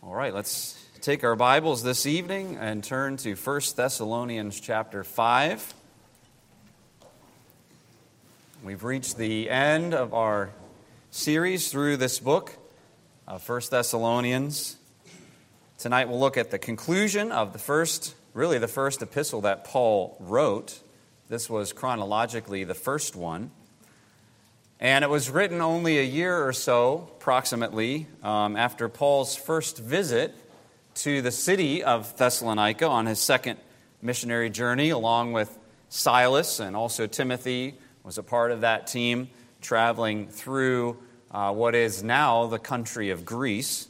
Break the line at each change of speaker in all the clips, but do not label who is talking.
All right, let's take our Bibles this evening and turn to 1 Thessalonians chapter 5. We've reached the end of our series through this book of 1 Thessalonians. Tonight we'll look at the conclusion of the first epistle that Paul wrote. This was chronologically the first one. And it was written only a year or so, approximately, after Paul's first visit to the city of Thessalonica on his second missionary journey, along with Silas, and also Timothy was a part of that team, traveling through what is now the country of Greece.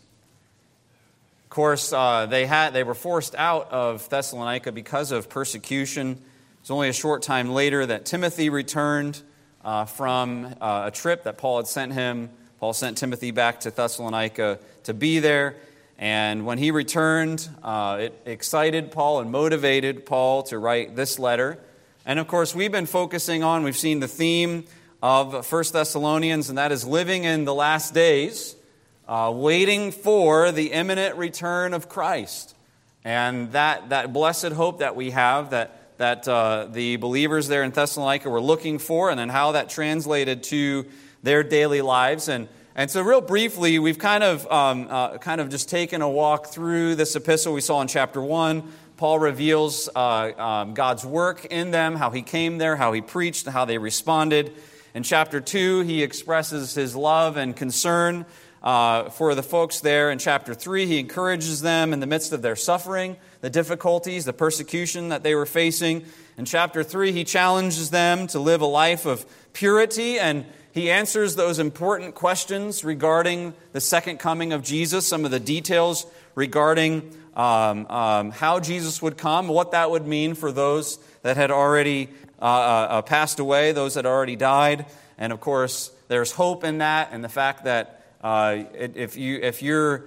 Of course, they were forced out of Thessalonica because of persecution. It was only a short time later that Timothy returned from a trip that Paul had sent him. Paul sent Timothy back to Thessalonica to be there. And when he returned, it excited Paul and motivated Paul to write this letter. And of course, we've seen the theme of 1 Thessalonians, and that is living in the last days, waiting for the imminent return of Christ. And that blessed hope that we have, that the believers there in Thessalonica were looking for, and then how that translated to their daily lives. And so real briefly, we've kind of just taken a walk through this epistle. We saw in chapter 1, Paul reveals God's work in them, how he came there, how he preached, and how they responded. In chapter 2, he expresses his love and concern for the folks there. In chapter 3, he encourages them in the midst of their suffering, the difficulties, the persecution that they were facing. In chapter 3, he challenges them to live a life of purity, and he answers those important questions regarding the second coming of Jesus, some of the details regarding how Jesus would come, what that would mean for those that had already passed away, those that already died. And of course, there's hope in that, and the fact that if you're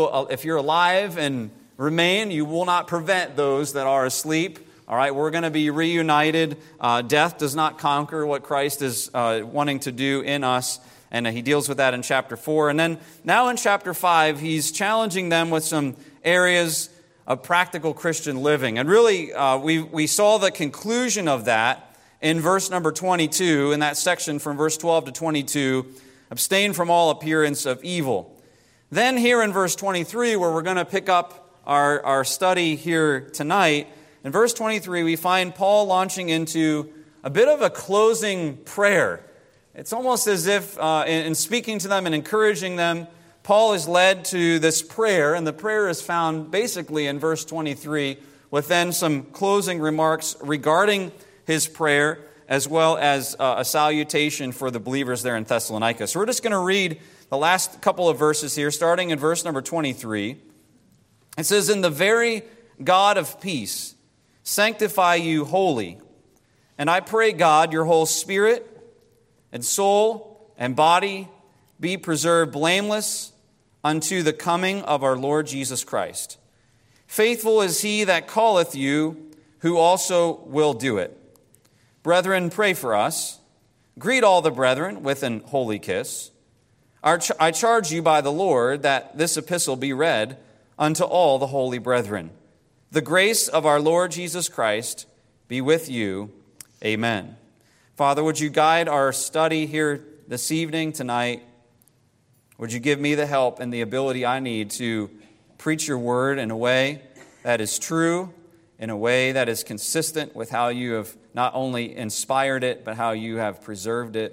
alive and remain, you will not prevent those that are asleep. All right, we're going to be reunited. Death does not conquer what Christ is wanting to do in us, and he deals with that in chapter 4. And then now in chapter 5, he's challenging them with some areas of practical Christian living. And really, we saw the conclusion of that in verse number 22, in that section from verse 12 to 22, abstain from all appearance of evil. Then here in verse 23, where we're going to pick up our study here tonight, in verse 23, we find Paul launching into a bit of a closing prayer. It's almost as if in speaking to them and encouraging them, Paul is led to this prayer, and the prayer is found basically in verse 23, with then some closing remarks regarding his prayer, as well as a salutation for the believers there in Thessalonica. So we're just going to read the last couple of verses here, starting in verse number 23. It says, "And the very God of peace sanctify you wholly. And I pray, God, your whole spirit and soul and body be preserved blameless unto the coming of our Lord Jesus Christ. Faithful is he that calleth you, who also will do it. Brethren, pray for us. Greet all the brethren with an holy kiss. I charge you by the Lord that this epistle be read unto all the holy brethren. The grace of our Lord Jesus Christ be with you. Amen." Father, would you guide our study here this evening, tonight? Would you give me the help and the ability I need to preach your word in a way that is true, in a way that is consistent with how you have not only inspired it, but how you have preserved it.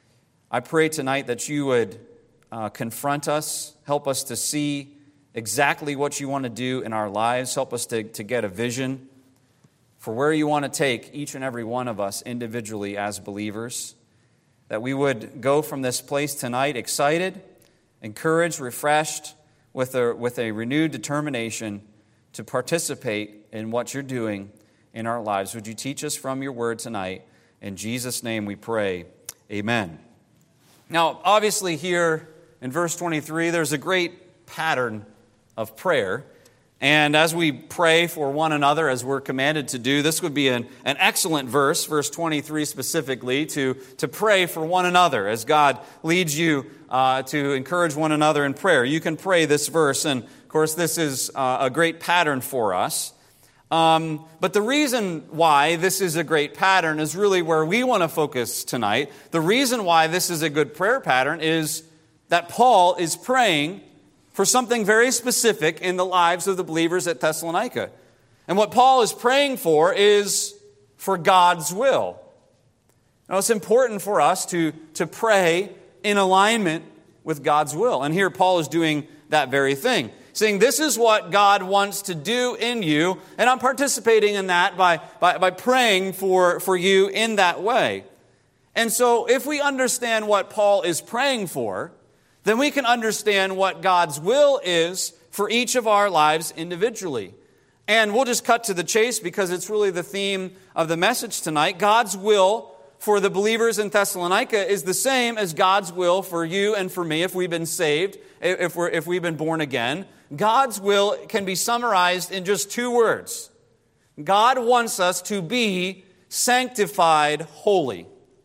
I pray tonight that you would confront us, help us to see exactly what you want to do in our lives. Help us to get a vision for where you want to take each and every one of us individually as believers. That we would go from this place tonight excited, encouraged, refreshed, with a renewed determination to participate in what you're doing in our lives. Would you teach us from your word tonight? In Jesus' name we pray. Amen. Now, obviously here in verse 23, there's a great pattern of prayer. And as we pray for one another, as we're commanded to do, this would be an excellent verse, verse 23 specifically, to pray for one another as God leads you to encourage one another in prayer. You can pray this verse, and of course this is a great pattern for us. But the reason why this is a great pattern is really where we want to focus tonight. The reason why this is a good prayer pattern is that Paul is praying for something very specific in the lives of the believers at Thessalonica. And what Paul is praying for is for God's will. Now, it's important for us to pray in alignment with God's will. And here Paul is doing that very thing, saying this is what God wants to do in you, and I'm participating in that by praying for you in that way. And so if we understand what Paul is praying for, then we can understand what God's will is for each of our lives individually. And we'll just cut to the chase because it's really the theme of the message tonight. God's will for the believers in Thessalonica is the same as God's will for you and for me if we've been saved, if we've been born again. God's will can be summarized in just two words. God wants us to be sanctified holy.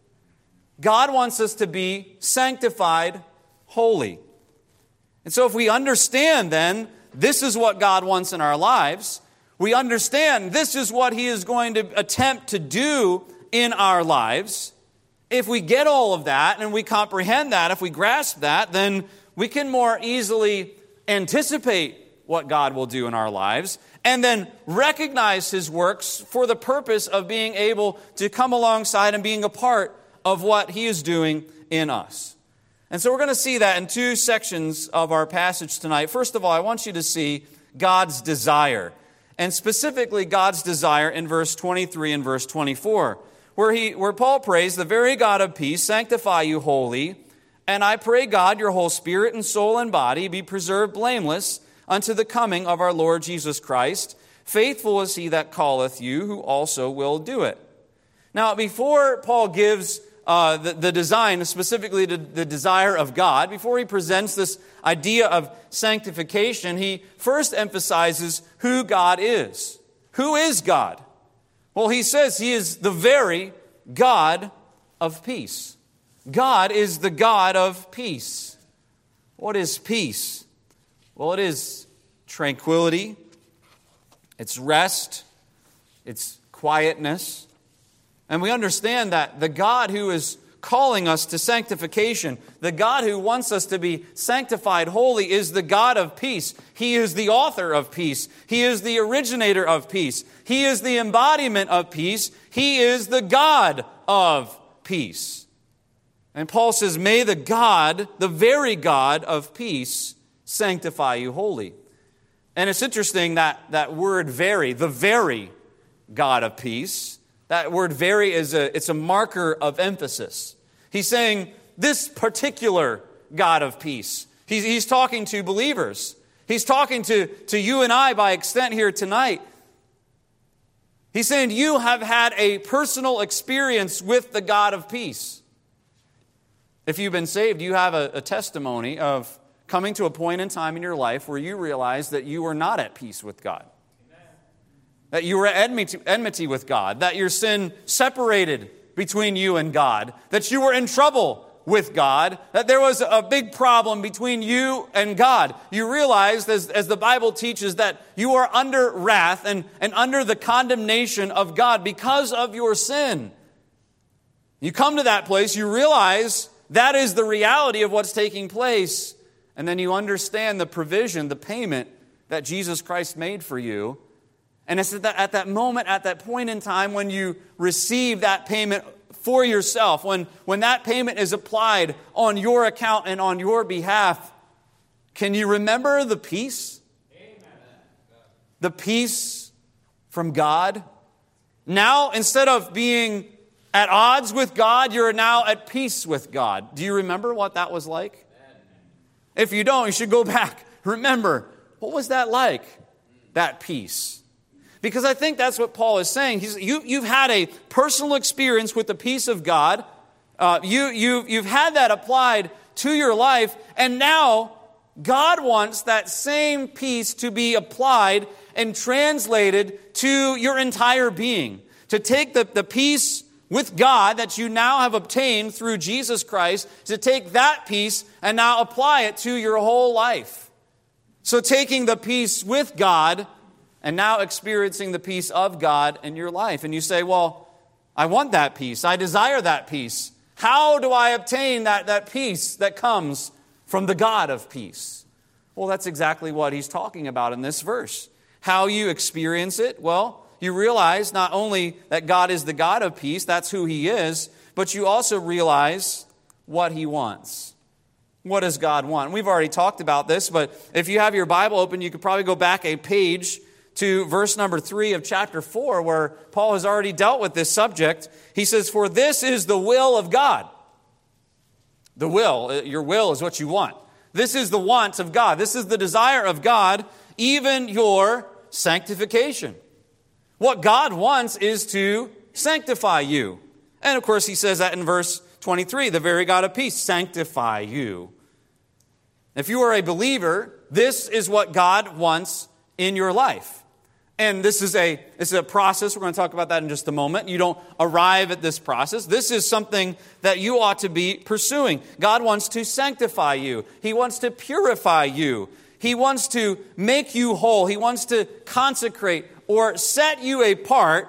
God wants us to be sanctified holy. And so if we understand then, this is what God wants in our lives, we understand this is what He is going to attempt to do in our lives. If we get all of that and we comprehend that, if we grasp that, then we can more easily anticipate what God will do in our lives and then recognize His works for the purpose of being able to come alongside and being a part of what He is doing in us. And so we're going to see that in two sections of our passage tonight. First of all, I want you to see God's desire, and specifically God's desire in verse 23 and verse 24, where Paul prays, "The very God of peace sanctify you wholly, and I pray God your whole spirit and soul and body be preserved blameless unto the coming of our Lord Jesus Christ. Faithful is He that calleth you, who also will do it." Now, before Paul gives the design, specifically the desire of God, before he presents this idea of sanctification, he first emphasizes who God is. Who is God? Well, he says He is the very God of peace. God is the God of peace. What is peace? Well, it is tranquility, it's rest, it's quietness. And we understand that the God who is calling us to sanctification, the God who wants us to be sanctified holy, is the God of peace. He is the author of peace. He is the originator of peace. He is the embodiment of peace. He is the God of peace. And Paul says, "May the God, the very God of peace, sanctify you wholly." And it's interesting that word "very," the very God of peace, that word "very" it's a marker of emphasis. He's saying this particular God of peace. He's talking to believers. He's talking to you and I by extent here tonight. He's saying you have had a personal experience with the God of peace. If you've been saved, you have a testimony of coming to a point in time in your life where you realize that you were not at peace with God. That you were at enmity with God, that your sin separated between you and God, that you were in trouble with God, that there was a big problem between you and God. You realized, as the Bible teaches, that you are under wrath and under the condemnation of God because of your sin. You come to that place, you realize that is the reality of what's taking place, and then you understand the provision, the payment that Jesus Christ made for you. And it's at that moment, at that point in time when you receive that payment for yourself, when that payment is applied on your account and on your behalf, can you remember the peace? Amen. The peace from God? Now, instead of being at odds with God, you're now at peace with God. Do you remember what that was like? Amen. If you don't, you should go back. Remember, what was that like? That peace. Because I think that's what Paul is saying. You've had a personal experience with the peace of God. You've had that applied to your life, and now God wants that same peace to be applied and translated to your entire being. To take the peace with God that you now have obtained through Jesus Christ, to take that peace and now apply it to your whole life. So taking the peace with God and now experiencing the peace of God in your life. And you say, well, I want that peace. I desire that peace. How do I obtain that peace that comes from the God of peace? Well, that's exactly what he's talking about in this verse. How you experience it? Well, you realize not only that God is the God of peace, that's who he is, but you also realize what he wants. What does God want? We've already talked about this, but if you have your Bible open, you could probably go back a page to verse number 3 of chapter 4, where Paul has already dealt with this subject. He says, "For this is the will of God." The will, your will is what you want. This is the want of God. This is the desire of God, even your sanctification. What God wants is to sanctify you. And of course, he says that in verse 23, the very God of peace, sanctify you. If you are a believer, this is what God wants in your life. And this is a process. We're going to talk about that in just a moment. You don't arrive at this process. This is something that you ought to be pursuing. God wants to sanctify you. He wants to purify you. He wants to make you whole. He wants to consecrate or set you apart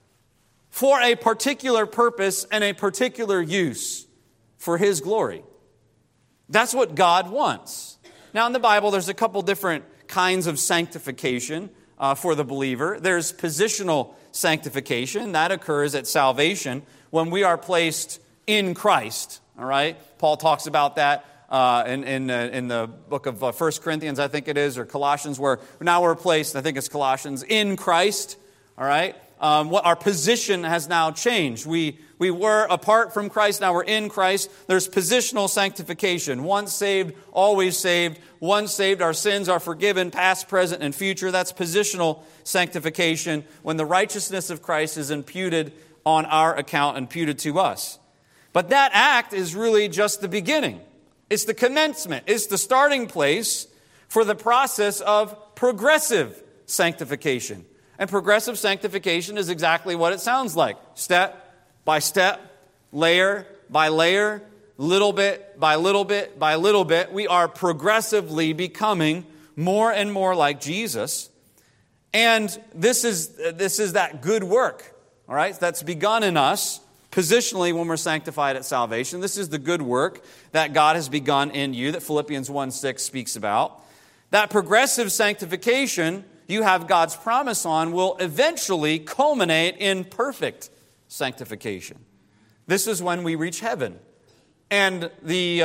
for a particular purpose and a particular use for his glory. That's what God wants. Now in the Bible, there's a couple different kinds of sanctification for the believer. There's positional sanctification. That occurs at salvation when we are placed in Christ. All right? Paul talks about that in the book of 1 Corinthians, I think it is, or Colossians, where now we're placed, I think it's Colossians, in Christ. All right? What our position has now changed. We were apart from Christ, now we're in Christ. There's positional sanctification. Once saved, always saved. Once saved, our sins are forgiven, past, present, and future. That's positional sanctification, when the righteousness of Christ is imputed on our account, imputed to us. But that act is really just the beginning. It's the commencement. It's the starting place for the process of progressive sanctification. And progressive sanctification is exactly what it sounds like. Step by step, layer by layer, little bit by little bit by little bit, we are progressively becoming more and more like Jesus. And this is that good work, all right, that's begun in us positionally when we're sanctified at salvation. This is the good work that God has begun in you that Philippians 1:6 speaks about. That progressive sanctification you have God's promise on will eventually culminate in perfect sanctification. This is when we reach heaven, and the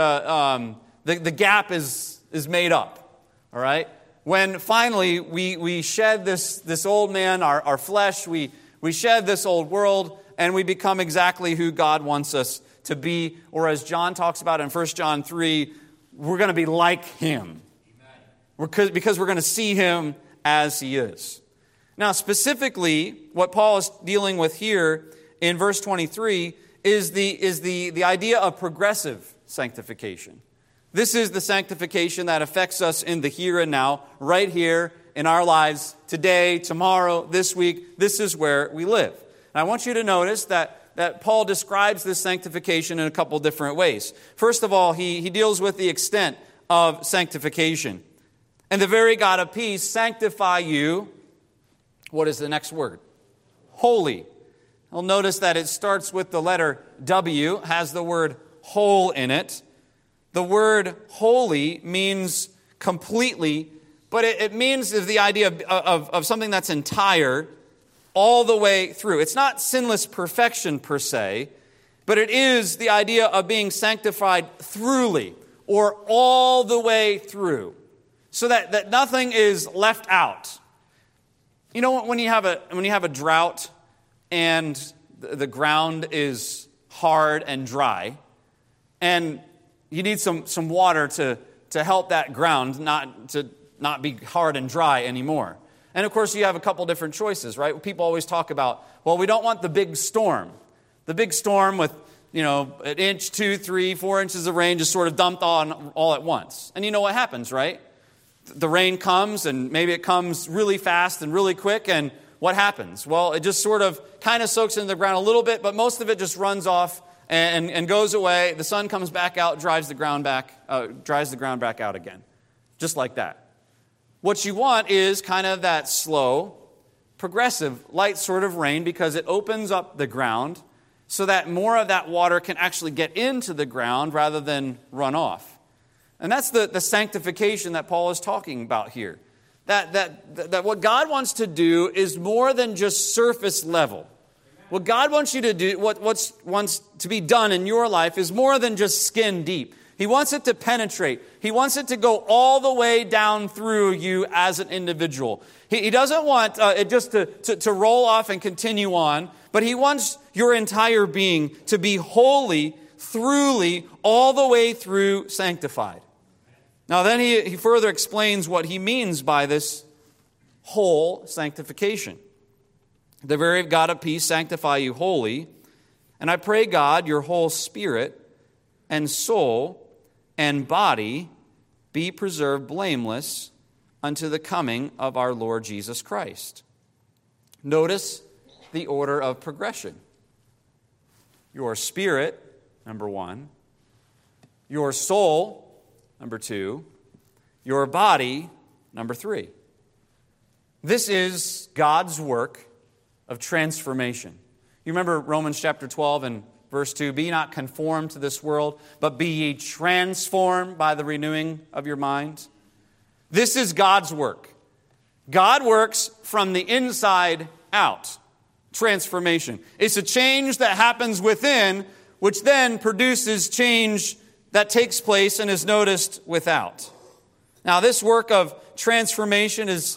gap is made up. All right, when finally we shed this old man, our flesh, we shed this old world, and we become exactly who God wants us to be. Or as John talks about in 1 John 3, we're going to be like him, because we're going to see him as he is. Now, specifically, what Paul is dealing with here in verse 23 is the idea of progressive sanctification. This is the sanctification that affects us in the here and now, right here in our lives, today, tomorrow, this week. This is where we live. And I want you to notice that Paul describes this sanctification in a couple different ways. First of all, he deals with the extent of sanctification. And the very God of peace sanctify you. What is the next word? Holy. You'll notice that it starts with the letter W, has the word whole in it. The word holy means completely, but it means the idea of something that's entire all the way through. It's not sinless perfection per se, but it is the idea of being sanctified throughly, or all the way through, so that nothing is left out. You know, when you have a drought and the ground is hard and dry, and you need some water to help that ground not be hard and dry anymore. And of course, you have a couple different choices, right? People always talk about, well, we don't want the big storm. The big storm with an inch, 2, 3, 4 inches of rain just sort of dumped on all at once. And you know what happens, right? The rain comes, and maybe it comes really fast and really quick, and what happens? Well, it just sort of kind of soaks into the ground a little bit, but most of it just runs off and goes away. The sun comes back out, dries the ground back out again, just like that. What you want is kind of that slow, progressive, light sort of rain, because it opens up the ground so that more of that water can actually get into the ground rather than run off. And that's the sanctification that Paul is talking about here. That what God wants to do is more than just surface level. What God wants you to do, what wants to be done in your life is more than just skin deep. He wants it to penetrate. He wants it to go all the way down through you as an individual. He doesn't want it just to roll off and continue on, but He wants your entire being to be wholly, throughly, all the way through sanctified. Now then he further explains what he means by this whole sanctification. The very God of peace sanctify you wholly, and I pray God your whole spirit and soul and body be preserved blameless unto the coming of our Lord Jesus Christ. Notice the order of progression. Your spirit, number 1. Your soul, number 2. Your body, number 3. This is God's work of transformation. You remember Romans chapter 12 and verse 2, be not conformed to this world, but be ye transformed by the renewing of your mind. This is God's work. God works from the inside out. Transformation. It's a change that happens within, which then produces change that takes place and is noticed without. Now, this work of transformation is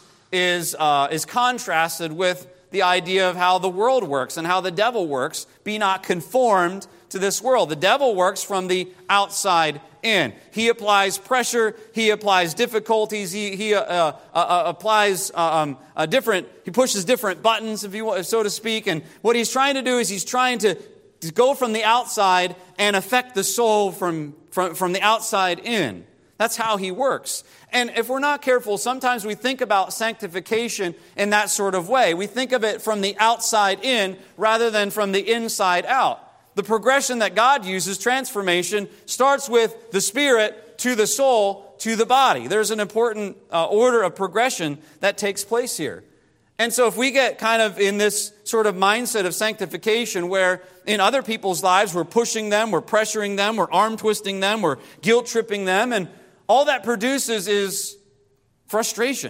contrasted with the idea of how the world works and how the devil works. Be not conformed to this world. The devil works from the outside in. He applies pressure. He applies difficulties. He applies he pushes different buttons, if you want, so to speak. And what he's trying to do is he's trying to go from the outside and affect the soul from the outside in. That's how he works. And if we're not careful, sometimes we think about sanctification in that sort of way. We think of it from the outside in rather than from the inside out. The progression that God uses, transformation, starts with the spirit to the soul to the body. There's an important order of progression that takes place here. And so if we get kind of in this sort of mindset of sanctification where in other people's lives we're pushing them, we're pressuring them, we're arm twisting them, we're guilt tripping them, and all that produces is frustration.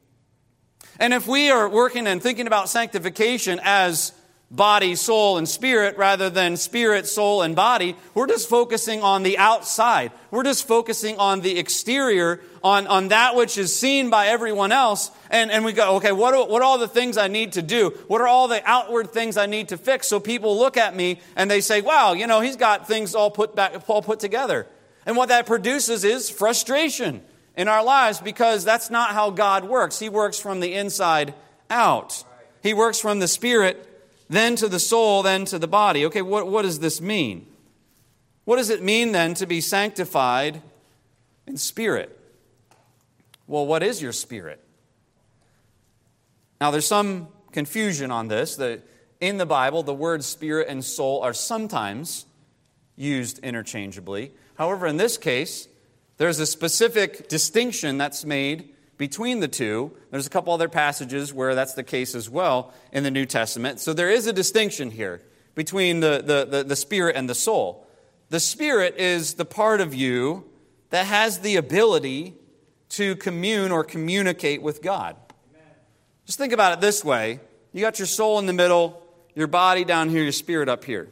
And if we are working and thinking about sanctification as body, soul, and spirit rather than spirit, soul, and body, we're just focusing on the outside. We're just focusing on the exterior, on that which is seen by everyone else. And we go, okay, what are all the things I need to do? What are all the outward things I need to fix? So people look at me and they say, wow, he's got things all put together. And what that produces is frustration in our lives because that's not how God works. He works from the inside out. He works from the spirit, then to the soul, then to the body. Okay, what does this mean? What does it mean then to be sanctified in spirit? Well, what is your spirit? Now, there's some confusion on this. That in the Bible, the words spirit and soul are sometimes used interchangeably. However, in this case, there's a specific distinction that's made between the two. There's a couple other passages where that's the case as well in the New Testament. So there is a distinction here between the spirit and the soul. The spirit is the part of you that has the ability to commune or communicate with God. Amen. Just think about it this way. You got your soul in the middle, your body down here, your spirit up here.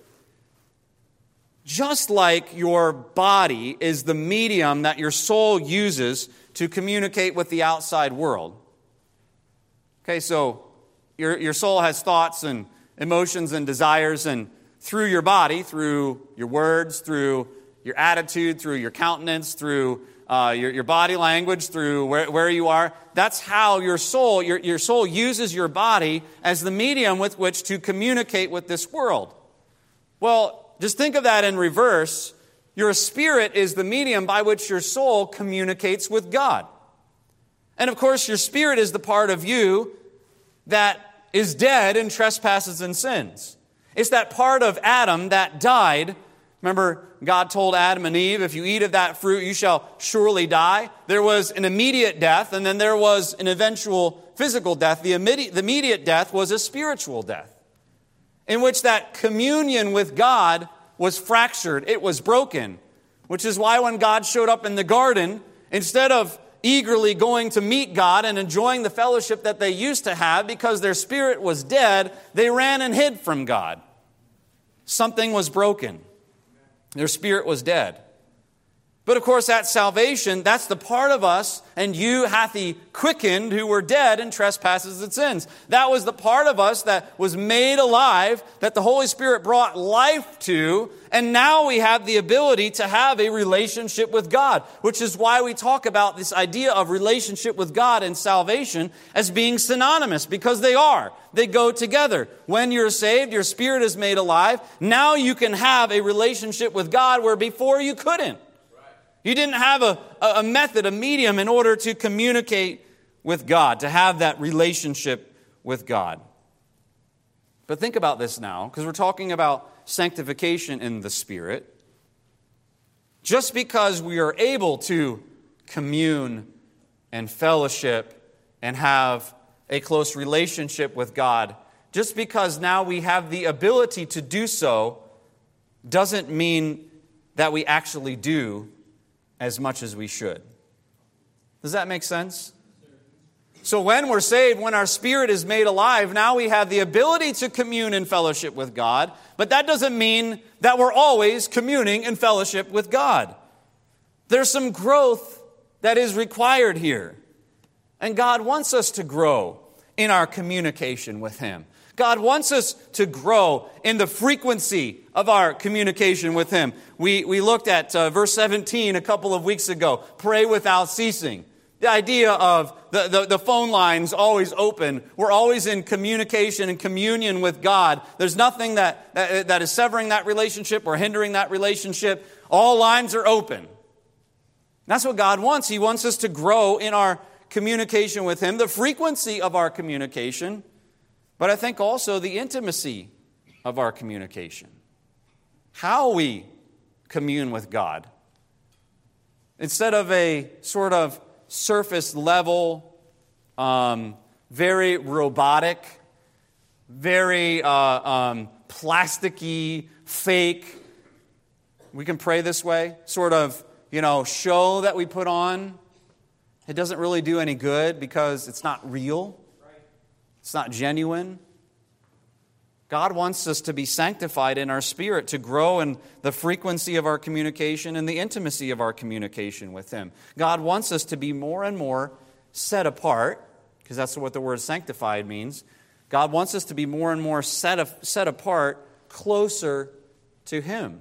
Just like your body is the medium that your soul uses to communicate with the outside world. Okay, so your soul has thoughts and emotions and desires, and through your body, through your words, through your attitude, through your countenance, through your body language, through where you are, that's how your soul uses your body as the medium with which to communicate with this world. Well, just think of that in reverse. Your spirit is the medium by which your soul communicates with God. And of course, your spirit is the part of you that is dead in trespasses and sins. It's that part of Adam that died. Remember, God told Adam and Eve, if you eat of that fruit, you shall surely die. There was an immediate death, and then there was an eventual physical death. The immediate death was a spiritual death, in which that communion with God was fractured. It was broken, which is why when God showed up in the garden, instead of eagerly going to meet God and enjoying the fellowship that they used to have because their spirit was dead, they ran and hid from God. Something was broken. Their spirit was dead. But of course, at salvation, that's the part of us, and you hath he quickened who were dead in trespasses and sins. That was the part of us that was made alive, that the Holy Spirit brought life to, and now we have the ability to have a relationship with God, which is why we talk about this idea of relationship with God and salvation as being synonymous, because they are. They go together. When you're saved, your spirit is made alive. Now you can have a relationship with God where before you couldn't. You didn't have a method, a medium in order to communicate with God, to have that relationship with God. But think about this now, because we're talking about sanctification in the Spirit. Just because we are able to commune and fellowship and have a close relationship with God, just because now we have the ability to do so, doesn't mean that we actually do as much as we should. Does that make sense? So when we're saved, when our spirit is made alive, now we have the ability to commune in fellowship with God, but that doesn't mean that we're always communing in fellowship with God. There's some growth that is required here. And God wants us to grow in our communication with Him. God wants us to grow in the frequency of our communication with Him. We looked at verse 17 a couple of weeks ago. Pray without ceasing. The idea of the phone lines always open. We're always in communication and communion with God. There's nothing that is severing that relationship or hindering that relationship. All lines are open. That's what God wants. He wants us to grow in our communication with Him, the frequency of our communication, but I think also the intimacy of our communication. How we commune with God. Instead of a sort of surface level, very robotic, very plasticky, fake, we can pray this way, sort of, show that we put on. It doesn't really do any good because it's not real. It's not genuine. God wants us to be sanctified in our spirit, to grow in the frequency of our communication and the intimacy of our communication with Him. God wants us to be more and more set apart, because that's what the word sanctified means. God wants us to be more and more set apart, closer to Him.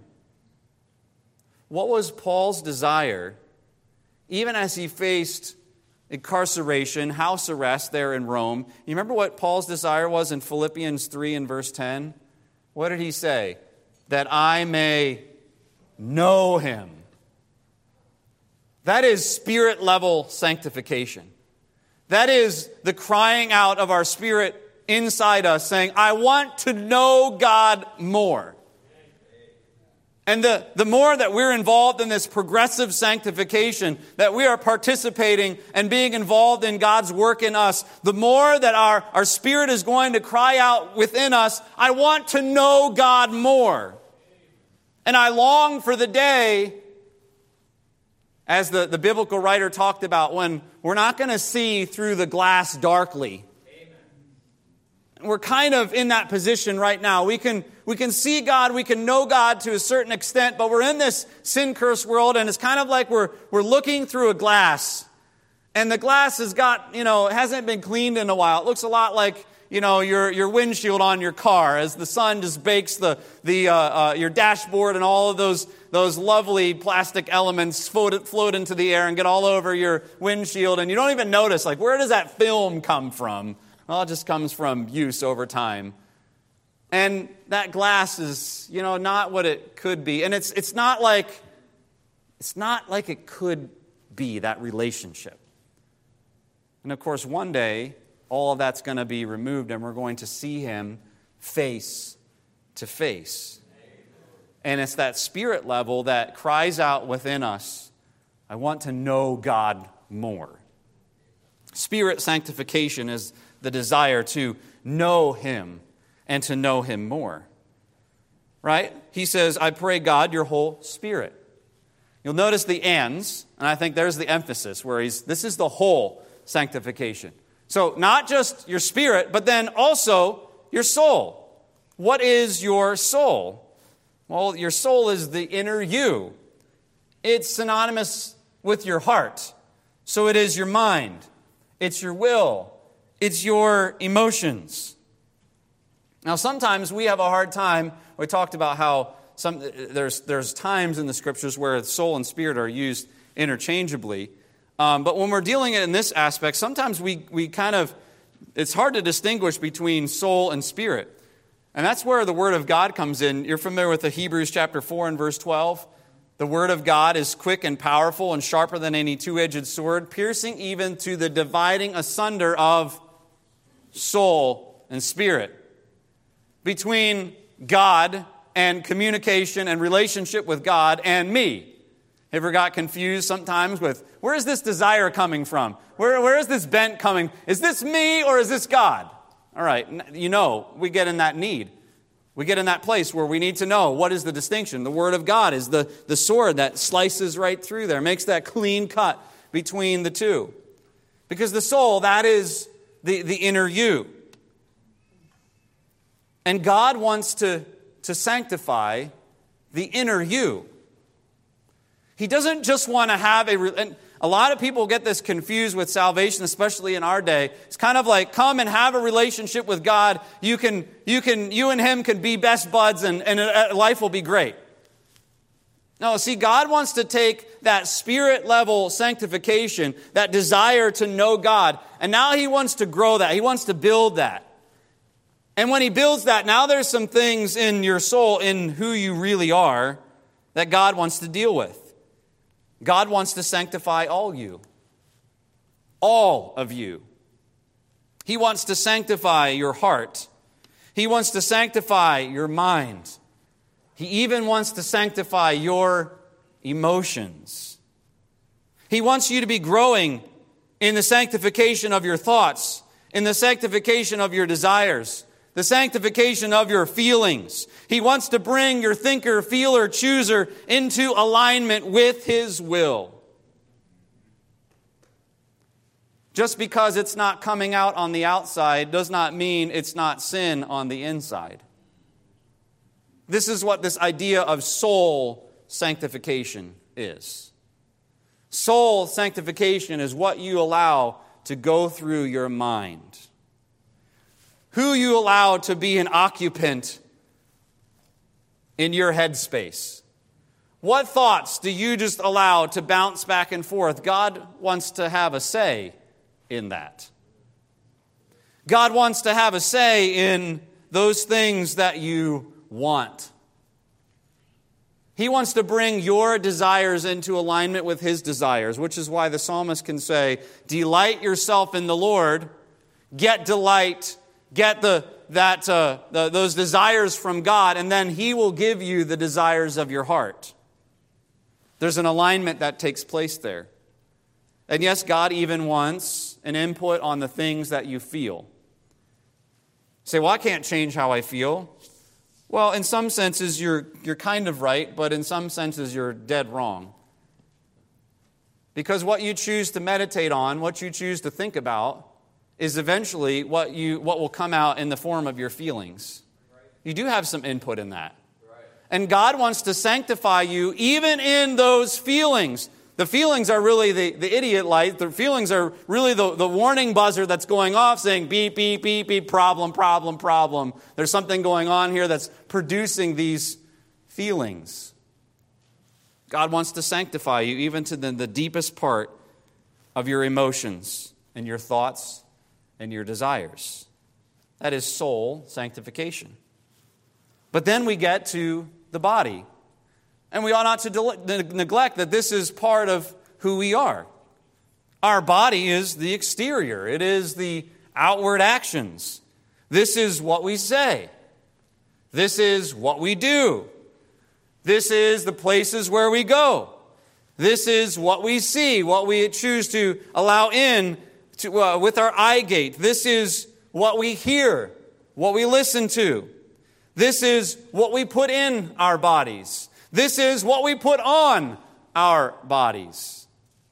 What was Paul's desire, even as he faced incarceration, house arrest there in Rome? You remember what Paul's desire was in Philippians 3 and verse 10? What did he say? That I may know Him. That is spirit level sanctification. That is the crying out of our spirit inside us saying, I want to know God more. And the more that we're involved in this progressive sanctification, that we are participating and being involved in God's work in us, the more that our spirit is going to cry out within us, I want to know God more. And I long for the day, as the biblical writer talked about, when we're not going to see through the glass darkly. We're kind of in that position right now. We can see God, we can know God to a certain extent, but we're in this sin-cursed world, and it's kind of like we're looking through a glass. And the glass has got, it hasn't been cleaned in a while. It looks a lot like, your windshield on your car as the sun just bakes your dashboard, and all of those lovely plastic elements float into the air and get all over your windshield, and you don't even notice, where does that film come from? Well, it just comes from use over time. And that glass is, not what it could be. And it's not like it could be, that relationship. And of course, one day, all of that's going to be removed and we're going to see him face to face. And it's that spirit level that cries out within us, I want to know God more. Spirit sanctification is the desire to know him and to know him more. Right? He says, I pray God your whole spirit. You'll notice the ands, and I think there's the emphasis where this is the whole sanctification. So not just your spirit, but then also your soul. What is your soul? Well, your soul is the inner you. It's synonymous with your heart. So it is your mind. It's your will. It's your emotions. Now, sometimes we have a hard time. We talked about how there's times in the Scriptures where soul and spirit are used interchangeably. But when we're dealing in this aspect, sometimes we kind of, it's hard to distinguish between soul and spirit. And that's where the Word of God comes in. You're familiar with the Hebrews chapter 4 and verse 12? The Word of God is quick and powerful and sharper than any two-edged sword, piercing even to the dividing asunder of soul and spirit. Between God and communication and relationship with God and me. Ever got confused sometimes with, where is this desire coming from? Where is this bent coming? Is this me or is this God? All right, we get in that need. We get in that place where we need to know what is the distinction. The Word of God is the sword that slices right through there, makes that clean cut between the two. Because the soul, that is the inner you. And God wants to sanctify the inner you. He doesn't just want to have and a lot of people get this confused with salvation, especially in our day. It's kind of like, come and have a relationship with God. You and him can be best buds and life will be great. No, see, God wants to take that spirit level sanctification, that desire to know God, and now he wants to grow that. He wants to build that. And when he builds that, now there's some things in your soul, in who you really are, that God wants to deal with. God wants to sanctify all you. All of you. He wants to sanctify your heart. He wants to sanctify your mind. He even wants to sanctify your emotions. He wants you to be growing in the sanctification of your thoughts, in the sanctification of your desires, the sanctification of your feelings. He wants to bring your thinker, feeler, chooser into alignment with his will. Just because it's not coming out on the outside does not mean it's not sin on the inside. This is what this idea of soul sanctification is. Soul sanctification is what you allow to go through your mind. Who you allow to be an occupant in your headspace. What thoughts do you just allow to bounce back and forth? God wants to have a say in that. God wants to have a say in those things that you want. He wants to bring your desires into alignment with his desires, which is why the psalmist can say, delight yourself in the Lord, get delight, get those desires from God, and then he will give you the desires of your heart. There's an alignment that takes place there. And yes, God even wants an input on the things that you feel. You say, well, I can't change how I feel. Well, in some senses, you're kind of right, but in some senses, you're dead wrong. Because what you choose to meditate on, what you choose to think about, is eventually what will come out in the form of your feelings. You do have some input in that. And God wants to sanctify you even in those feelings. The feelings are really the idiot light. The feelings are really the warning buzzer that's going off saying beep, beep, beep, beep, problem, problem, problem. There's something going on here that's producing these feelings. God wants to sanctify you even to the deepest part of your emotions and your thoughts and your desires. That is soul sanctification. But then we get to the body. And we ought not to neglect that this is part of who we are. Our body is the exterior. It is the outward actions. This is what we say. This is what we do. This is the places where we go. This is what we see, what we choose to allow in to, with our eye gate. This is what we hear, what we listen to. This is what we put in our bodies. This is what we put on our bodies.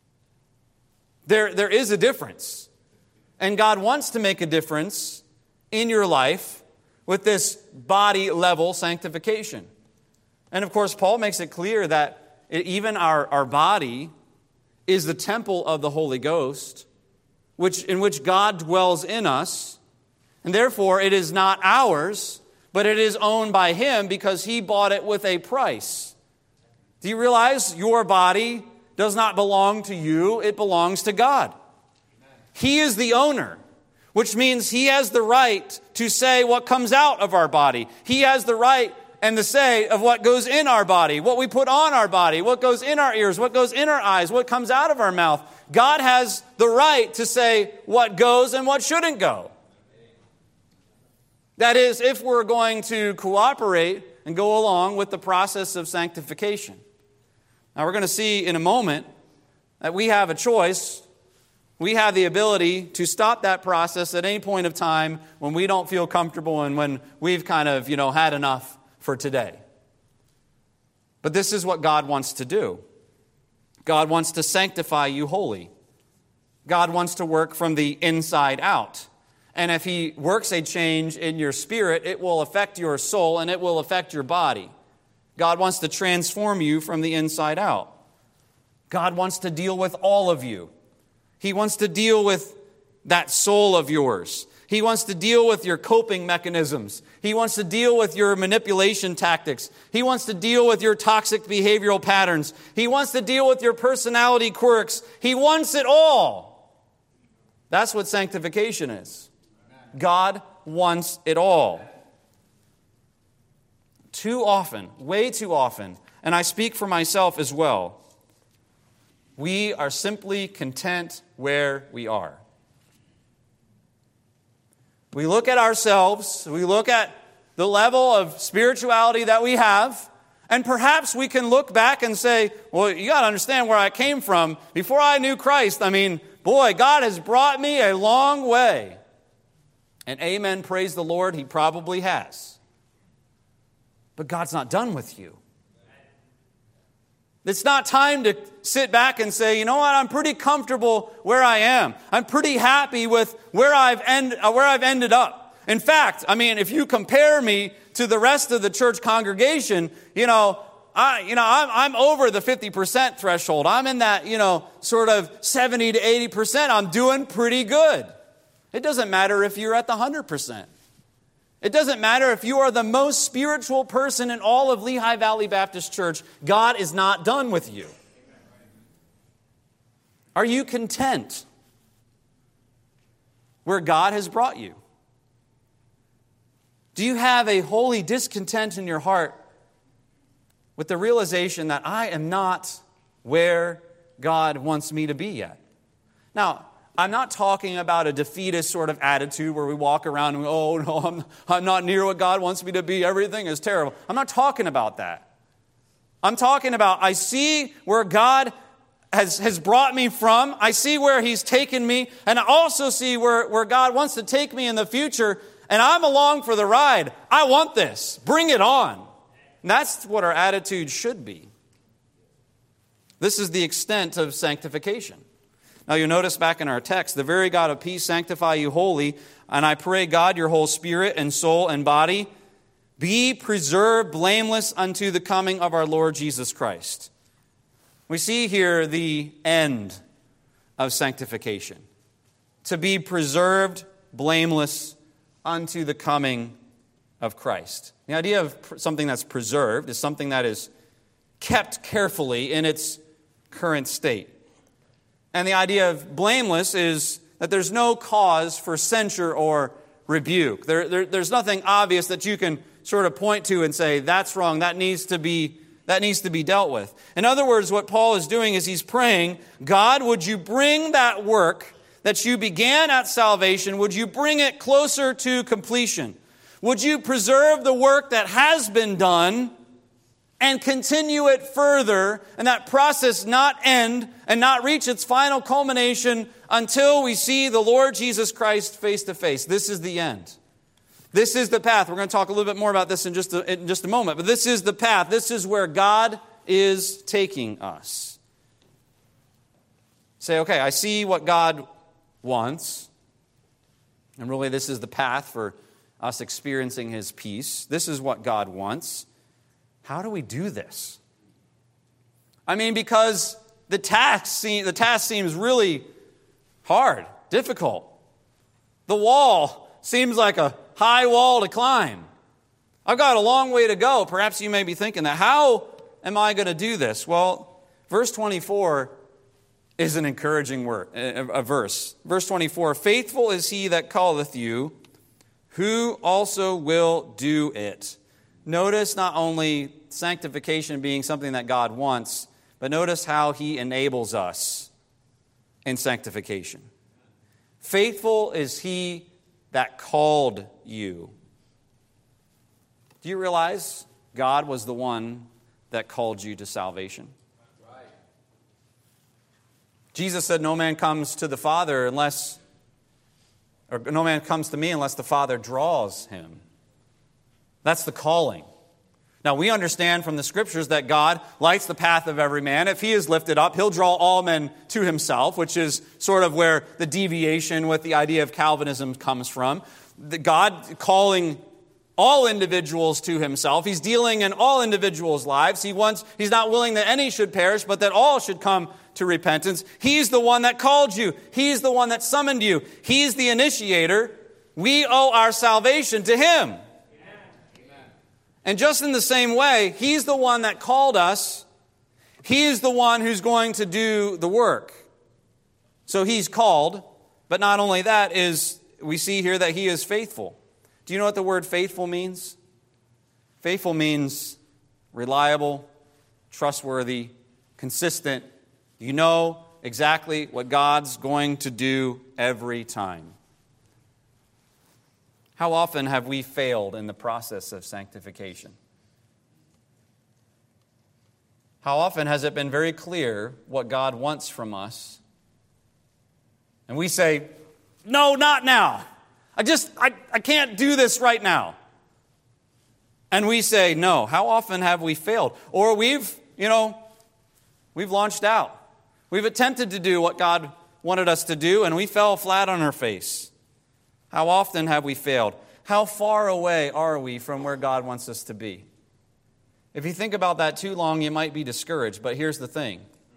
There is a difference. And God wants to make a difference in your life with this body level sanctification. And of course, Paul makes it clear that even our body is the temple of the Holy Ghost, in which God dwells in us. And therefore, it is not ours, but it is owned by Him because He bought it with a price. Do you realize your body does not belong to you, it belongs to God. He is the owner, which means He has the right to say what comes out of our body. He has the right and the say of what goes in our body, what we put on our body, what goes in our ears, what goes in our eyes, what comes out of our mouth. God has the right to say what goes and what shouldn't go. That is, if we're going to cooperate and go along with the process of sanctification. Now, we're going to see in a moment that we have a choice. We have the ability to stop that process at any point of time when we don't feel comfortable and when we've kind of, had enough for today. But this is what God wants to do. God wants to sanctify you wholly. God wants to work from the inside out. And if He works a change in your spirit, it will affect your soul and it will affect your body. God wants to transform you from the inside out. God wants to deal with all of you. He wants to deal with that soul of yours. He wants to deal with your coping mechanisms. He wants to deal with your manipulation tactics. He wants to deal with your toxic behavioral patterns. He wants to deal with your personality quirks. He wants it all. That's what sanctification is. God wants it all. Too often, way too often, and I speak for myself as well, we are simply content where we are. We look at ourselves, we look at the level of spirituality that we have, and perhaps we can look back and say, well, you got to understand where I came from. Before I knew Christ, boy, God has brought me a long way. And amen, praise the Lord, He probably has. But God's not done with you. It's not time to sit back and say, you know what, I'm pretty comfortable where I am. I'm pretty happy with where I've ended up. In fact, if you compare me to the rest of the church congregation, I'm over the 50% threshold. I'm in that, sort of 70 to 80%. I'm doing pretty good. It doesn't matter if you're at the 100%. It doesn't matter if you are the most spiritual person in all of Lehigh Valley Baptist Church. God is not done with you. Are you content where God has brought you? Do you have a holy discontent in your heart with the realization that I am not where God wants me to be yet? Now, I'm not talking about a defeatist sort of attitude where we walk around and oh no, I'm not near what God wants me to be. Everything is terrible. I'm not talking about that. I'm talking about I see where God has brought me from. I see where He's taken me. And I also see where God wants to take me in the future. And I'm along for the ride. I want this. Bring it on. And that's what our attitude should be. This is the extent of sanctification. Now you'll notice back in our text, the very God of peace sanctify you wholly, and I pray God your whole spirit and soul and body be preserved blameless unto the coming of our Lord Jesus Christ. We see here the end of sanctification. To be preserved blameless unto the coming of Christ. The idea of something that's preserved is something that is kept carefully in its current state. And the idea of blameless is that there's no cause for censure or rebuke. There's nothing obvious that you can sort of point to and say, that's wrong, that needs to be dealt with. In other words, what Paul is doing is he's praying, God, would you bring that work that you began at salvation, would you bring it closer to completion? Would you preserve the work that has been done and continue it further, and that process not end and not reach its final culmination until we see the Lord Jesus Christ face to face? This is the end. This is the path. We're going to talk a little bit more about this in just a moment, but this is the path. This is where God is taking us. Say, okay, I see what God wants, and really this is the path for us experiencing His peace. This is what God wants. How do we do this? I mean, because the task seems really hard, difficult. The wall seems like a high wall to climb. I've got a long way to go. Perhaps you may be thinking that. How am I going to do this? Well, verse 24 is an encouraging verse. Verse 24, faithful is he that calleth you, who also will do it. Notice not only sanctification being something that God wants, but notice how He enables us in sanctification. Faithful is He that called you. Do you realize God was the one that called you to salvation? Right. Jesus said, no man comes to the Father no man comes to me unless the Father draws him. That's the calling. Now, we understand from the Scriptures that God lights the path of every man. If He is lifted up, He'll draw all men to Himself, which is sort of where the deviation with the idea of Calvinism comes from. God calling all individuals to Himself. He's dealing in all individuals' lives. He's not willing that any should perish, but that all should come to repentance. He's the one that called you. He's the one that summoned you. He's the initiator. We owe our salvation to Him. Amen. And just in the same way, He's the one that called us. He's the one who's going to do the work. So He's called, but not only that, we see here that He is faithful. Do you know what the word faithful means? Faithful means reliable, trustworthy, consistent. You know exactly what God's going to do every time. How often have we failed in the process of sanctification? How often has it been very clear what God wants from us? And we say, no, not now. I can't do this right now. And we say, no. How often have we failed? Or we've launched out. We've attempted to do what God wanted us to do, and we fell flat on our face. How often have we failed? How far away are we from where God wants us to be? If you think about that too long, you might be discouraged. But here's the thing.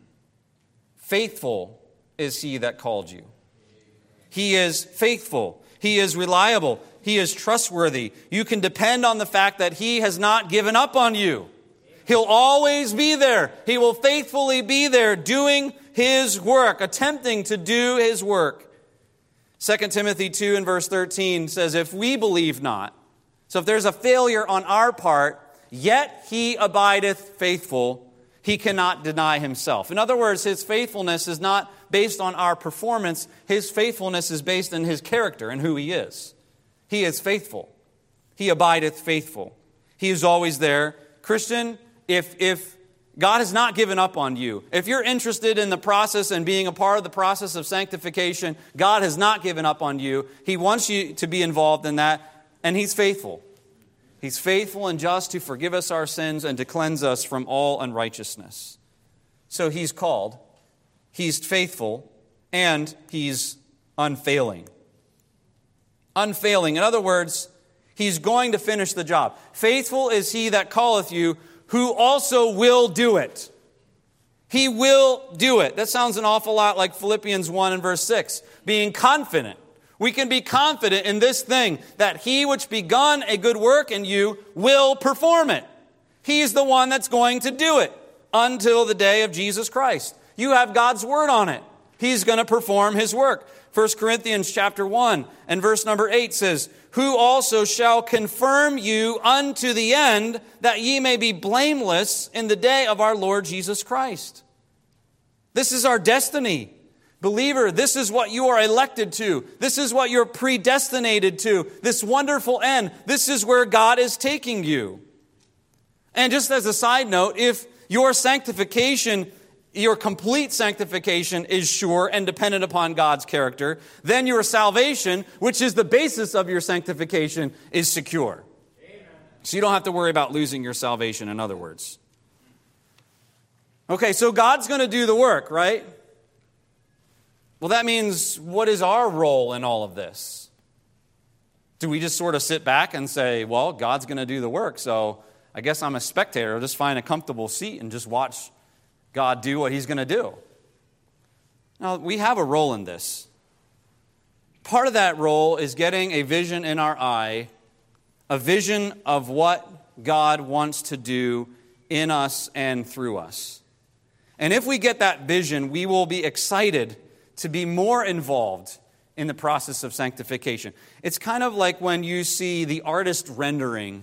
Faithful is He that called you. He is faithful. He is reliable. He is trustworthy. You can depend on the fact that He has not given up on you. He'll always be there. He will faithfully be there doing His work, attempting to do His work. 2 Timothy 2 and verse 13 says, if we believe not, so if there's a failure on our part, yet He abideth faithful, He cannot deny Himself. In other words, His faithfulness is not based on our performance. His faithfulness is based on His character and who He is. He is faithful. He abideth faithful. He is always there. Christian, if God has not given up on you, if you're interested in the process and being a part of the process of sanctification, God has not given up on you. He wants you to be involved in that, and He's faithful. He's faithful and just to forgive us our sins and to cleanse us from all unrighteousness. So He's called, He's faithful, and He's unfailing. Unfailing. In other words, He's going to finish the job. Faithful is He that calleth you, who also will do it. He will do it. That sounds an awful lot like Philippians 1 and verse 6. Being confident. We can be confident in this thing, that He which begun a good work in you will perform it. He's the one that's going to do it until the day of Jesus Christ. You have God's word on it. He's going to perform His work. 1 Corinthians chapter 1 and verse number 8 says, who also shall confirm you unto the end, that ye may be blameless in the day of our Lord Jesus Christ. This is our destiny. Believer, this is what you are elected to. This is what you're predestinated to. This wonderful end. This is where God is taking you. And just as a side note, if your sanctification, your complete sanctification is sure and dependent upon God's character, then your salvation, which is the basis of your sanctification, is secure. Amen. So you don't have to worry about losing your salvation, in other words. Okay, so God's going to do the work, right? Well, that means, what is our role in all of this? Do we just sort of sit back and say, well, God's going to do the work, so I guess I'm a spectator. I'll just find a comfortable seat and just watch God do what He's going to do? Now, we have a role in this. Part of that role is getting a vision in our eye, a vision of what God wants to do in us and through us. And if we get that vision, we will be excited to be more involved in the process of sanctification. It's kind of like when you see the artist rendering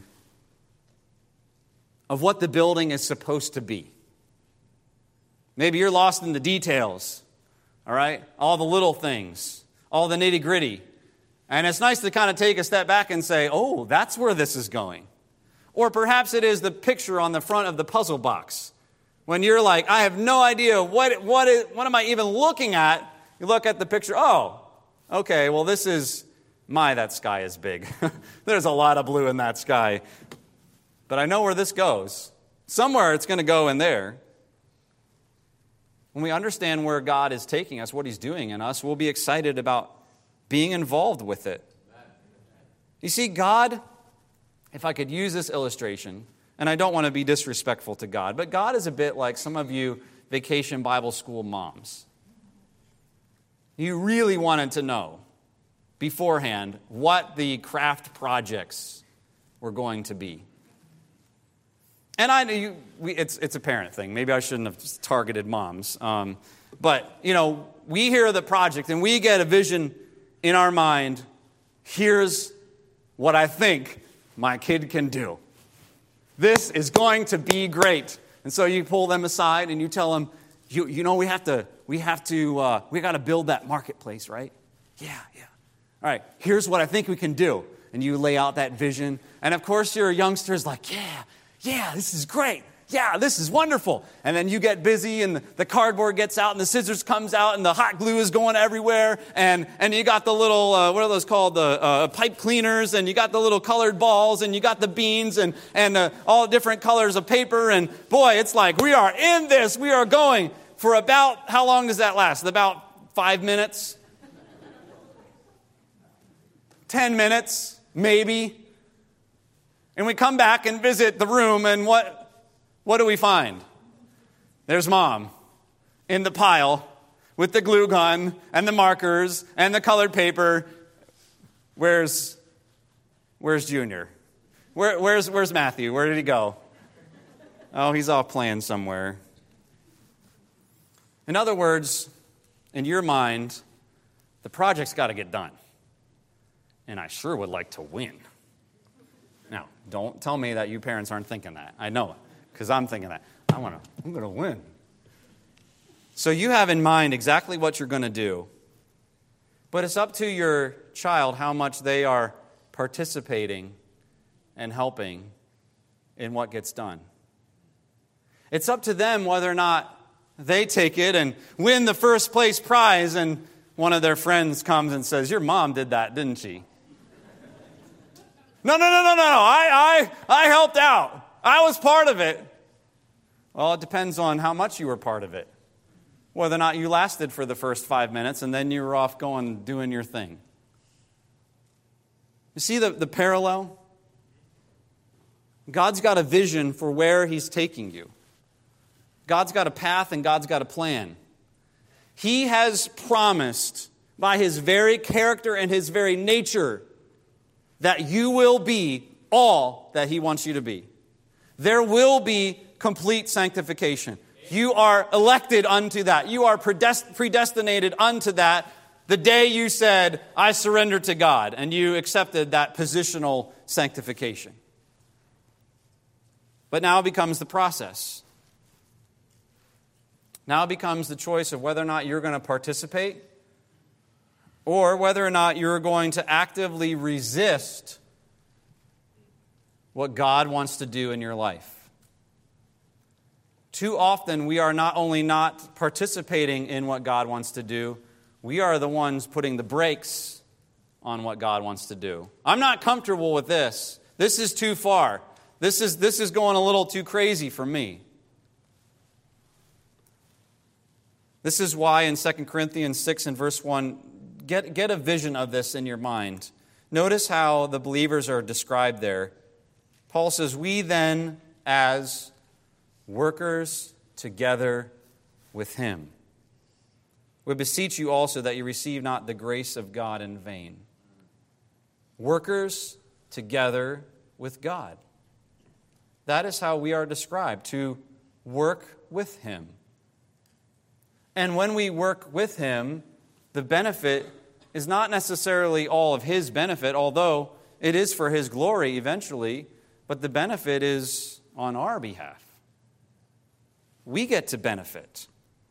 of what the building is supposed to be. Maybe you're lost in the details, all right? All the little things, all the nitty-gritty. And it's nice to kind of take a step back and say, oh, that's where this is going. Or perhaps it is the picture on the front of the puzzle box. When you're like, I have no idea, what am I even looking at? You look at the picture, oh, okay, well, this is, that sky is big. There's a lot of blue in that sky. But I know where this goes. Somewhere it's going to go in there. When we understand where God is taking us, what He's doing in us, we'll be excited about being involved with it. You see, God, if I could use this illustration, and I don't want to be disrespectful to God, but God is a bit like some of you Vacation Bible School moms. You really wanted to know beforehand what the craft projects were going to be. And I know it's a parent thing. Maybe I shouldn't have just targeted moms. But, we hear the project and we get a vision in our mind. Here's what I think my kid can do. This is going to be great. And so you pull them aside and you tell them, we got to build that marketplace, right? Yeah. All right, here's what I think we can do. And you lay out that vision. And of course, your youngster is like, yeah, this is great. Yeah, this is wonderful. And then you get busy and the cardboard gets out and the scissors comes out and the hot glue is going everywhere. And you got the little, what are those called? The pipe cleaners, and you got the little colored balls, and you got the beans and all different colors of paper. And boy, it's like we are in this. We are going for about, how long does that last? About 5 minutes? 10 minutes, maybe. And we come back and visit the room, and what do we find? There's Mom in the pile with the glue gun and the markers and the colored paper. Where's Junior? Where's Matthew? Where did he go? Oh, he's off playing somewhere. In other words, in your mind, the project's got to get done. And I sure would like to win. Now, don't tell me that you parents aren't thinking that. I know it, because I'm thinking that. I'm going to win. So you have in mind exactly what you're going to do. But it's up to your child how much they are participating and helping in what gets done. It's up to them whether or not they take it and win the first place prize, and one of their friends comes and says, your mom did that, didn't she? No. I helped out. I was part of it. Well, it depends on how much you were part of it. Whether or not you lasted for the first 5 minutes and then you were off going, doing your thing. You see the parallel? God's got a vision for where He's taking you. God's got a path and God's got a plan. He has promised by His very character and His very nature that you will be all that He wants you to be. There will be complete sanctification. You are elected unto that. You are predestinated unto that the day you said, I surrender to God, and you accepted that positional sanctification. But now becomes the process. Now becomes the choice of whether or not you're going to participate or whether or not you're going to actively resist what God wants to do in your life. Too often we are not only not participating in what God wants to do, we are the ones putting the brakes on what God wants to do. I'm not comfortable with this. This is too far. This is going a little too crazy for me. This is why in 2 Corinthians 6 and verse 1, get a vision of this in your mind. Notice how the believers are described there. Paul says, we then as workers together with him. We beseech you also that you receive not the grace of God in vain. Workers together with God. That is how we are described, to work with him. And when we work with him, the benefit is not necessarily all of his benefit, although it is for his glory eventually, but the benefit is on our behalf. We get to benefit.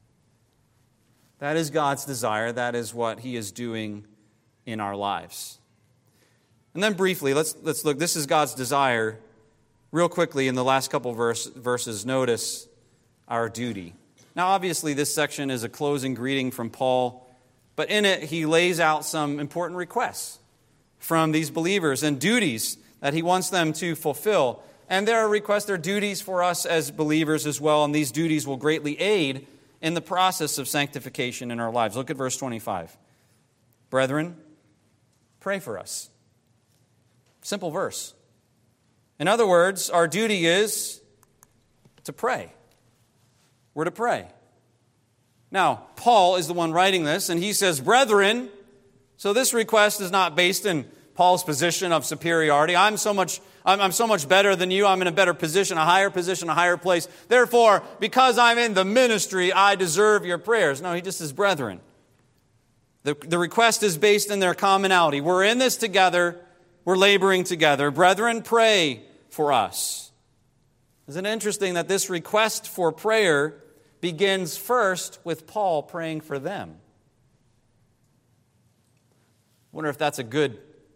That is God's desire. That is what he is doing in our lives. And then briefly, let's look. This is God's desire. Real quickly, in the last couple verses, notice our duty. Now, obviously, this section is a closing greeting from Paul, but in it, he lays out some important requests from these believers and duties that he wants them to fulfill. And there are requests, there are duties for us as believers as well, and these duties will greatly aid in the process of sanctification in our lives. Look at verse 25. Brethren, pray for us. Simple verse. In other words, our duty is to pray. We're to pray. Now, Paul is the one writing this, and he says, brethren. So this request is not based in Paul's position of superiority. I'm so much better than you. I'm in a better position, a higher place. Therefore, because I'm in the ministry, I deserve your prayers. No, he just says, brethren. The request is based in their commonality. We're in this together. We're laboring together. Brethren, pray for us. Isn't it interesting that this request for prayer begins first with Paul praying for them? I wonder if that's a good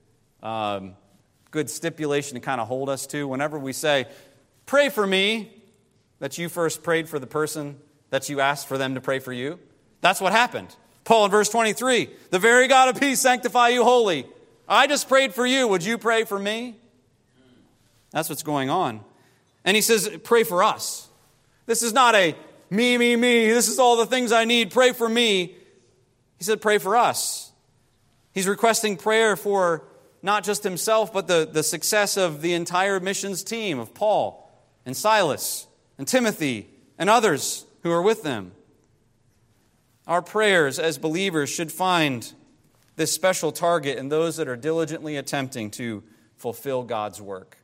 stipulation to kind of hold us to. Whenever we say, pray for me, that you first prayed for the person that you asked for them to pray for you. That's what happened. Paul in verse 23, the very God of peace sanctify you wholly. I just prayed for you. Would you pray for me? That's what's going on. And he says, pray for us. This is not a me. This is all the things I need. Pray for me. He said, pray for us. He's requesting prayer for not just himself, but the success of the entire missions team of Paul and Silas and Timothy and others who are with them. Our prayers as believers should find this special target in those that are diligently attempting to fulfill God's work.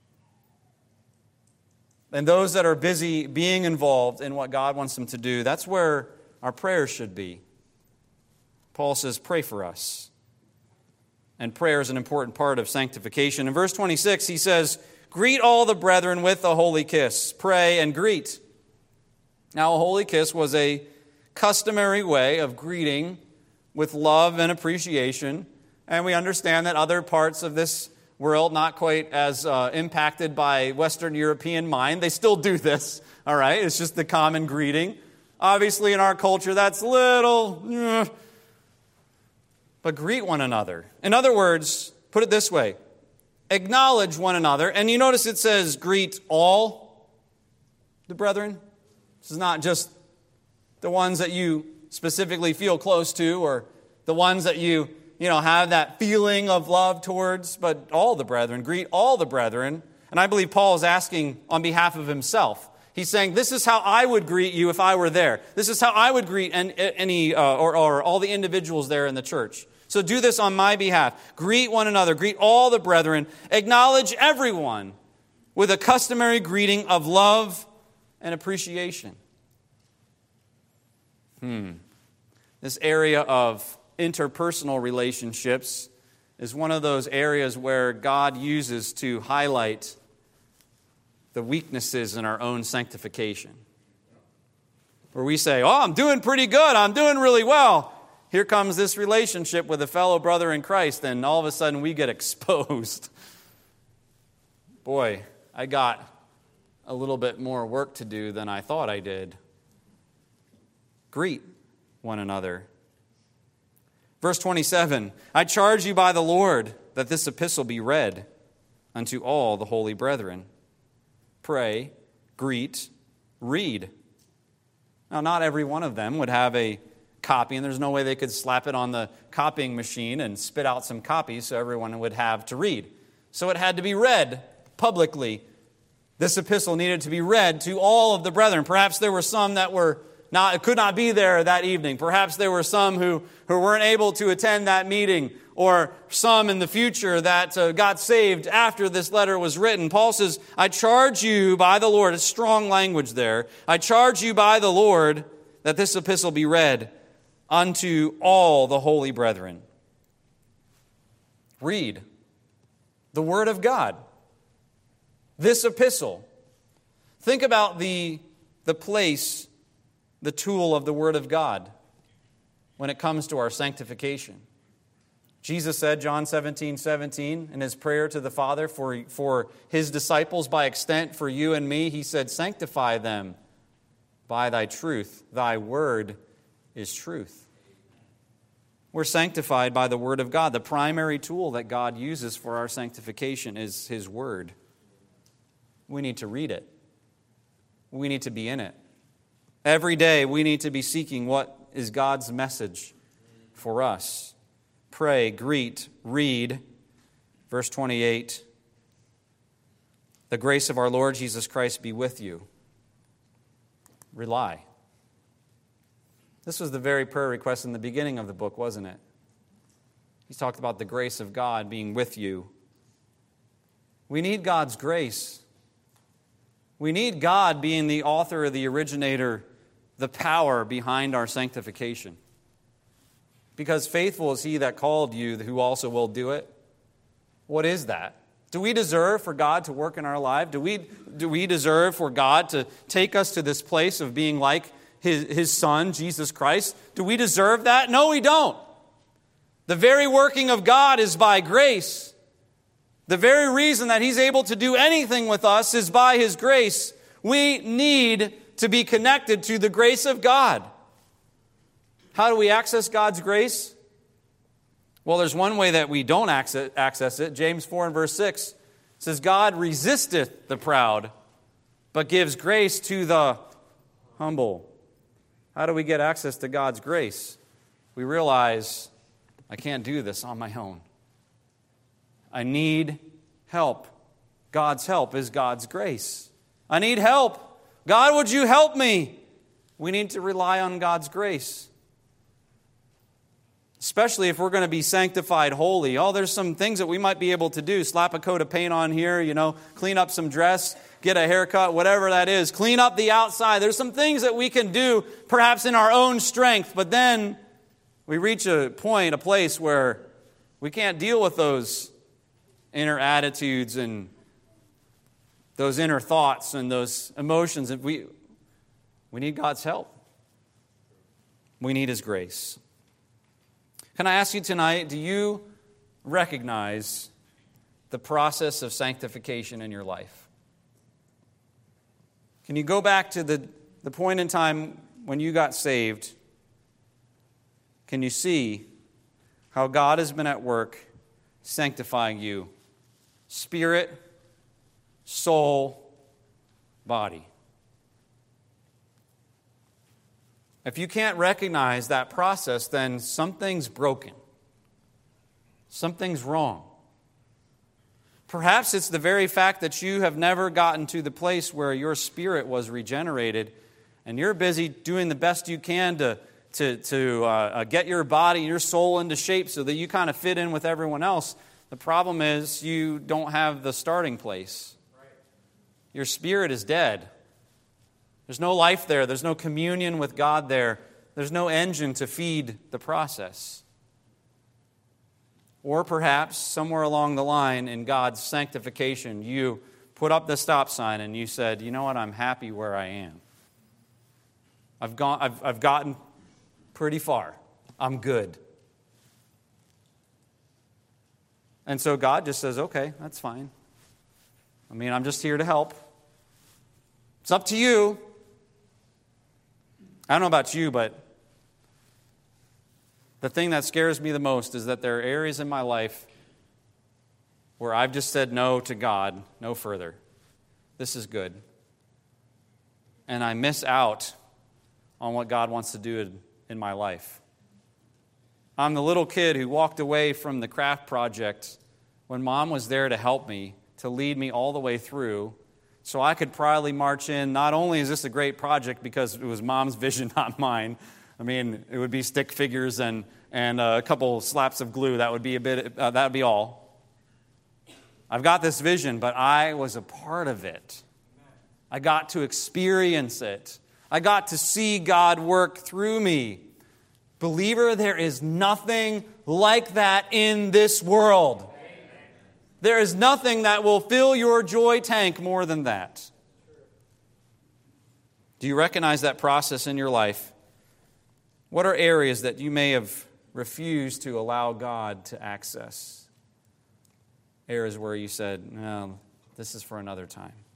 And those that are busy being involved in what God wants them to do, that's where our prayers should be. Paul says, pray for us. And prayer is an important part of sanctification. In verse 26, he says, greet all the brethren with a holy kiss. Pray and greet. Now, a holy kiss was a customary way of greeting with love and appreciation. And we understand that other parts of this world, not quite as impacted by Western European mind, they still do this, all right? It's just the common greeting. Obviously, in our culture, that's little, but greet one another. In other words, put it this way, acknowledge one another. And you notice it says, greet all the brethren. This is not just the ones that you specifically feel close to or the ones that you have that feeling of love towards, but all the brethren. Greet all the brethren. And I believe Paul is asking on behalf of himself. He's saying, this is how I would greet you if I were there. This is how I would greet any or all the individuals there in the church. So do this on my behalf. Greet one another. Greet all the brethren. Acknowledge everyone with a customary greeting of love and appreciation. This area of interpersonal relationships is one of those areas where God uses to highlight the weaknesses in our own sanctification. Where we say, oh, I'm doing pretty good, I'm doing really well. Here comes this relationship with a fellow brother in Christ, and all of a sudden we get exposed. Boy, I got a little bit more work to do than I thought I did. Greet one another. Verse 27, I charge you by the Lord that this epistle be read unto all the holy brethren. Pray, greet, read. Now, not every one of them would have a copy, and there's no way they could slap it on the copying machine and spit out some copies so everyone would have to read. So it had to be read publicly. This epistle needed to be read to all of the brethren. Perhaps there were some that could not be there that evening. Perhaps there were some who weren't able to attend that meeting, or some in the future that got saved after this letter was written. Paul says, I charge you by the Lord, it's strong language there, I charge you by the Lord that this epistle be read unto all the holy brethren. Read the Word of God. This epistle. Think about the place, the tool of the Word of God when it comes to our sanctification. Jesus said, John 17:17, in his prayer to the Father for his disciples, by extent for you and me, he said, sanctify them by thy truth. Thy word is truth. We're sanctified by the Word of God. The primary tool that God uses for our sanctification is His Word. We need to read it. We need to be in it. Every day we need to be seeking what is God's message for us. Pray, greet, read. Verse 28, the grace of our Lord Jesus Christ be with you. Rely. This was the very prayer request in the beginning of the book, wasn't it? He talked about the grace of God being with you. We need God's grace. We need God being the author or the originator, the power behind our sanctification. Because faithful is He that called you, who also will do it. What is that? Do we deserve for God to work in our life? Do we deserve for God to take us to this place of being like His Son, Jesus Christ? Do we deserve that? No, we don't. The very working of God is by grace. The very reason that He's able to do anything with us is by His grace. We need to be connected to the grace of God. How do we access God's grace? Well, there's one way that we don't access it. James 4 and verse 6 says, God resisteth the proud, but gives grace to the humble. How do we get access to God's grace? We realize, I can't do this on my own. I need help. God's help is God's grace. I need help. God, would you help me? We need to rely on God's grace. Especially if we're going to be sanctified holy. Oh, there's some things that we might be able to do. Slap a coat of paint on here, clean up some dress, get a haircut, whatever that is. Clean up the outside. There's some things that we can do, perhaps in our own strength. But then we reach a place where we can't deal with those inner attitudes and those inner thoughts and those emotions. And we need God's help. We need His grace. Can I ask you tonight, do you recognize the process of sanctification in your life? Can you go back to the point in time when you got saved? Can you see how God has been at work sanctifying you? Spirit, soul, body. If you can't recognize that process, then something's broken. Something's wrong. Perhaps it's the very fact that you have never gotten to the place where your spirit was regenerated and you're busy doing the best you can to get your body, your soul into shape so that you kind of fit in with everyone else. The problem is you don't have the starting place. Your spirit is dead. There's no life there. There's no communion with God there. There's no engine to feed the process. Or perhaps somewhere along the line in God's sanctification, you put up the stop sign and you said, you know what, I'm happy where I am. I've gotten pretty far. I'm good. And so God just says, okay, that's fine. I mean, I'm just here to help. It's up to you. I don't know about you, but the thing that scares me the most is that there are areas in my life where I've just said no to God, no further. This is good. And I miss out on what God wants to do in my life. I'm the little kid who walked away from the craft project when Mom was there to help me, to lead me all the way through, so I could proudly march in. Not only is this a great project because it was Mom's vision, not mine. I mean, it would be stick figures and a couple slaps of glue. That would be all. I've got this vision, but I was a part of it. I got to experience it. I got to see God work through me. Believer, there is nothing like that in this world. There is nothing that will fill your joy tank more than that. Do you recognize that process in your life? What are areas that you may have refused to allow God to access? Areas where you said, no, this is for another time.